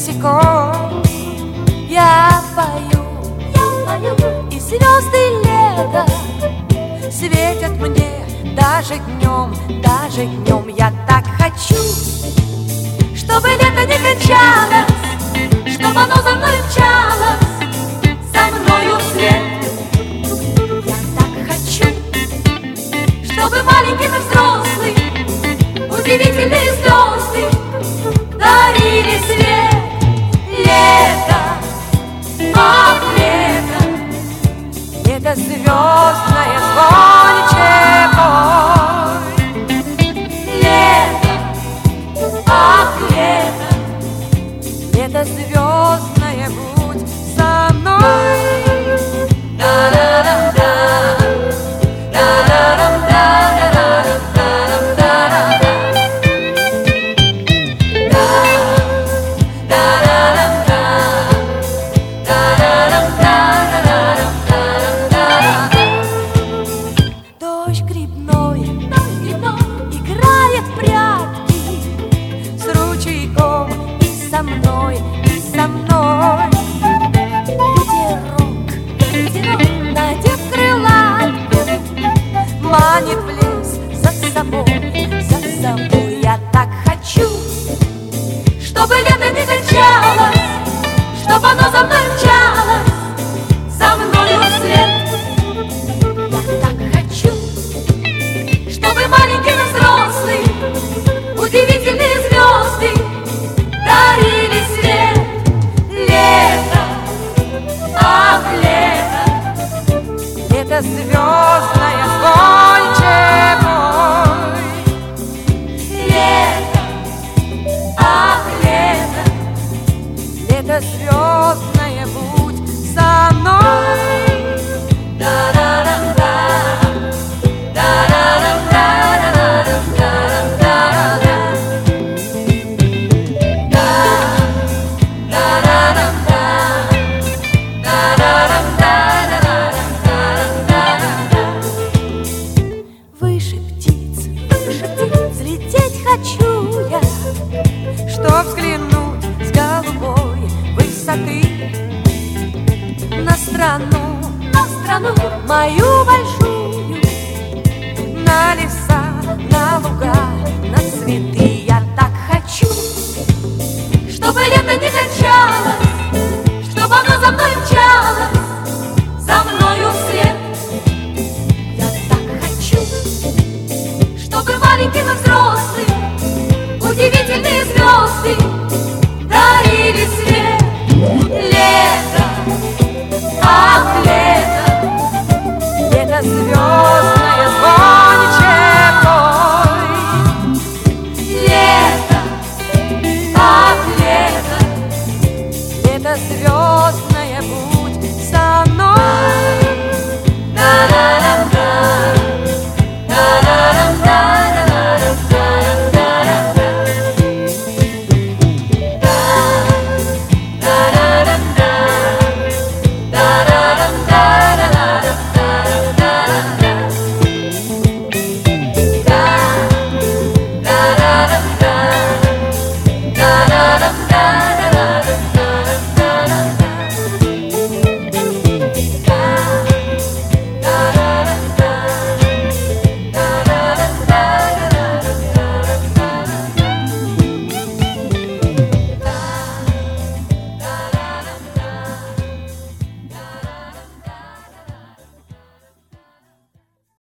босиком. Я пою, и звезды лета светят мне даже днем, даже днем. Я так хочу, чтобы лето не кончалось, чтобы оно за мной мчалось, за мною вслед. Я так хочу, чтобы маленький и взрослый удивительные звезды дарили свет. Лето, ах, лето, лето звездное, звонче пой. Лето, ах, лето, лето звездное, будь со мной. Дождь грибной играет в прятки с ручейком и со мной, и со мной. Ветерок, надев крылатку, манит в лес за собой, за собой. Я так хочу, чтобы лето не кончалось, чтобы оно за мной мчалось, за мною вслед. Я так хочу, чтобы маленький и взрослый удивительные звезды дарили свет. Лето, ах, лето, лето звездное, звонче пой. Лето, ах, лето, лето звездное, будь со мной. Выше птиц, взлететь хочу я, чтоб взглянуть с голубой высоты на страну мою большую, на леса, на луга, на цветы. Я так хочу, чтобы лето не кончалось,